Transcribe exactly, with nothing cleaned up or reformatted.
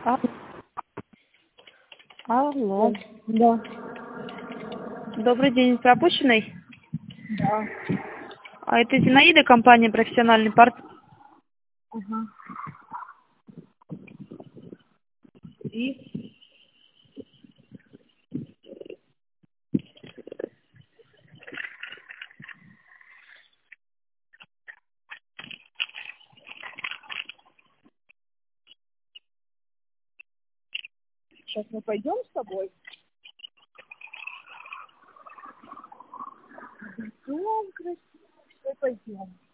А- Алло. Да. Добрый день, пропущенный? Да. А это Зинаида, компания «Профессиональный порт». Ага. И? Сейчас мы пойдем с тобой? Пойдем, красиво, все пойдем.